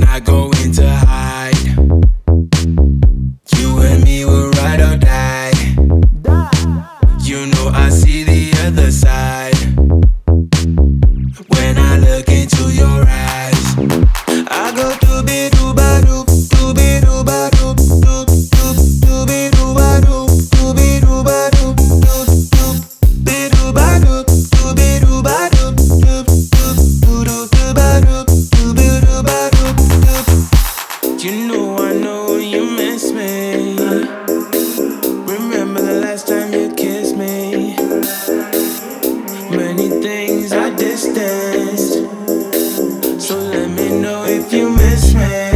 not going to hide. You and me will ride or die. You know I see the other side. When I look into your eyes, I go doobie dooba doop, doobie dooba doop, doop doop, doobie dooba doop, doobie dooba doop, doop doop, doobie dooba doop, doobie dooba doop, doop doop, doobie dooba doop, doobie dooba doop, doop. You know you miss me. Remember the last time you kissed me? Many things are distant, so let me know if you miss me.